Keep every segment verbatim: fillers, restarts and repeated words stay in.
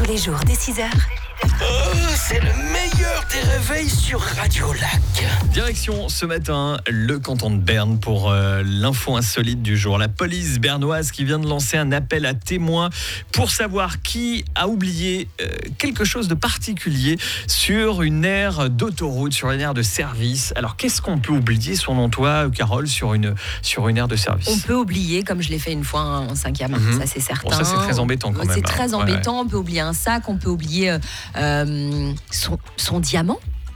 Tous les jours dès six heures. Oh, c'est le meilleur des réveils sur Radio Lac. Direction ce matin le canton de Berne pour euh, l'info insolite du jour. La police bernoise qui vient de lancer un appel à témoins pour savoir qui a oublié euh, quelque chose de particulier sur une aire d'autoroute, sur une aire de service. Alors qu'est-ce qu'on peut oublier selon toi, Carole, sur une, sur une aire de service? On peut oublier, comme je l'ai fait une fois, un sac à main, mm-hmm. ça c'est certain. Bon, ça c'est très embêtant quand même. C'est très hein. embêtant, ouais, ouais. On peut oublier un sac, on peut oublier euh, son, son diamant.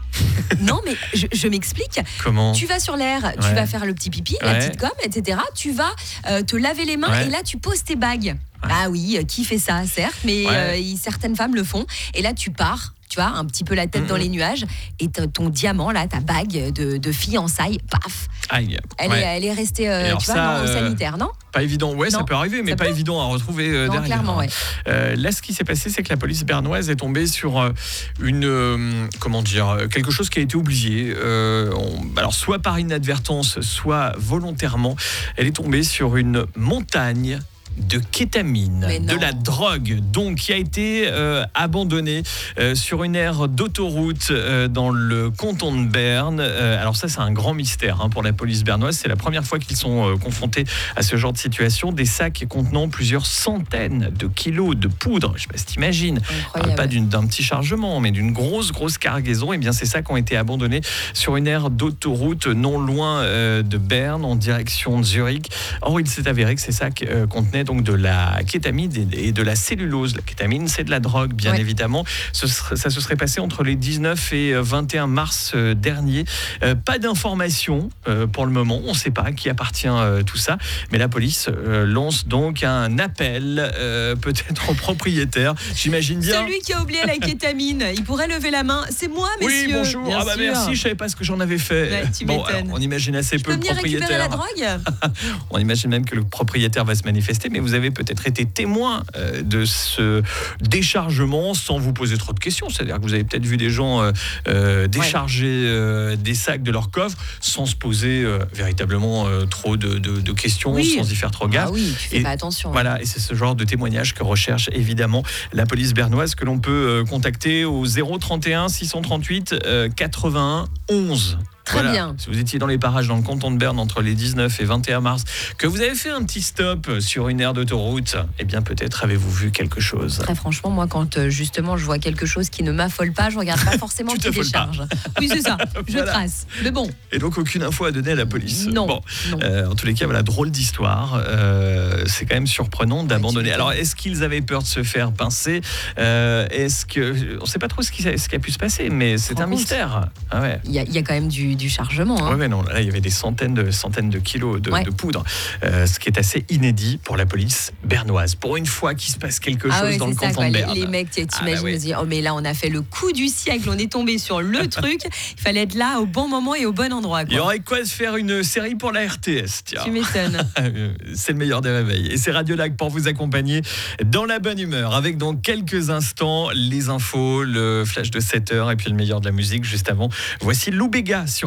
Non, mais je, je m'explique. Comment? Tu vas sur l'air, ouais. tu vas faire le petit pipi, ouais. la petite gomme, et cetera. Tu vas euh, te laver les mains ouais. et là, tu poses tes bagues. Ouais. Ah oui, qui fait ça, certes, mais ouais. euh, certaines femmes le font. Et là, tu pars. Tu vois, un petit peu la tête mmh. dans les nuages, et ton diamant, là, ta bague de, de fiançailles, paf, Aïe, elle, ouais. est, elle est restée, euh, alors tu ça, vois, dans le euh, sanitaire, non? Pas évident, ouais, non, ça peut arriver, mais pas peut. évident à retrouver euh, non, derrière. Clairement, ouais. Euh, là, ce qui s'est passé, c'est que la police bernoise est tombée sur euh, une, euh, comment dire, quelque chose qui a été oublié. Euh, on, alors, soit par inadvertance, soit volontairement, elle est tombée sur une montagne de kétamine, de la drogue, donc qui a été euh, abandonnée euh, sur une aire d'autoroute euh, dans le canton de Berne. Euh, alors ça, c'est un grand mystère hein, pour la police bernoise. C'est la première fois qu'ils sont euh, confrontés à ce genre de situation. Des sacs contenant plusieurs centaines de kilos de poudre. Je ne sais pas si t'imagines. Pas d'une, d'un petit chargement, mais d'une grosse, grosse cargaison. Et bien, ces sacs ont été abandonnés sur une aire d'autoroute non loin euh, de Berne, en direction de Zurich. Or, il s'est avéré que ces sacs euh, contenaient donc de la kétamine et de la cellulose. La kétamine, c'est de la drogue, bien ouais. évidemment. Ce serait, ça se serait passé entre les dix-neuf et vingt et un mars dernier. Euh, pas d'informations euh, pour le moment. On ne sait pas qui appartient euh, tout ça. Mais la police euh, lance donc un appel, euh, peut-être au propriétaire. J'imagine bien. Celui qui a oublié la kétamine, il pourrait lever la main. C'est moi, messieurs. Oui, bonjour. Bien ah bah sûr. Merci, je ne savais pas ce que j'en avais fait. Ouais, tu bon, m'étonnes. Alors, on imagine assez je peu peux le venir propriétaire. récupérer la drogue. On imagine même que le propriétaire va se manifester, mais vous avez peut-être été témoin euh, de ce déchargement sans vous poser trop de questions. C'est-à-dire que vous avez peut-être vu des gens euh, euh, décharger euh, des sacs de leur coffre sans se poser euh, véritablement euh, trop de, de, de questions, oui. sans y faire trop gaffe. Ah oui, tu fais et, pas attention. Voilà, et c'est ce genre de témoignage que recherche évidemment la police bernoise, que l'on peut euh, contacter au zéro trente et un six cent trente-huit quatre-vingt-un onze. Très voilà. bien. Si vous étiez dans les parages dans le canton de Berne entre les dix-neuf et vingt et un mars, que vous avez fait un petit stop sur une aire d'autoroute, eh bien peut-être avez-vous vu quelque chose. Très franchement, moi quand justement je vois quelque chose qui ne m'affole pas, je regarde pas forcément qui décharge. Oui, c'est ça, je voilà. trace. Mais bon. Et donc aucune info à donner à la police. Non. Bon. non. Euh, en tous les cas, voilà, drôle d'histoire. Euh, c'est quand même surprenant d'abandonner. Alors est-ce qu'ils avaient peur de se faire pincer? euh, Est-ce que on ne sait pas trop ce qui, ce qui a pu se passer, mais c'est un mystère. Ah ouais. Il y a, il y a quand même du du chargement. Hein. Ouais, mais non, là, il y avait des centaines de, centaines de kilos de, ouais. de poudre, euh, ce qui est assez inédit pour la police bernoise. Pour une fois qu'il se passe quelque ah chose ouais, dans le ça, canton de Berne. Les, les mecs, t'imagines, ah bah ouais. me dire, oh mais là, on a fait le coup du siècle, on est tombé sur le truc. Il fallait être là au bon moment et au bon endroit. Quoi. Il y aurait quoi de faire une série pour la R T S, tiens. Tu m'étonnes. C'est le meilleur des réveils. Et c'est Radio Lac pour vous accompagner dans la bonne humeur. Avec dans quelques instants les infos, le flash de sept heures et puis le meilleur de la musique juste avant. Voici Lou Béga sur